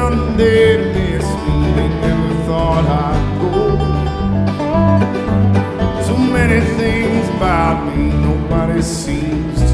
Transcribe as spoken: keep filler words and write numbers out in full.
everyone there miss me. They never thought I'd go. So many things about me nobody seems to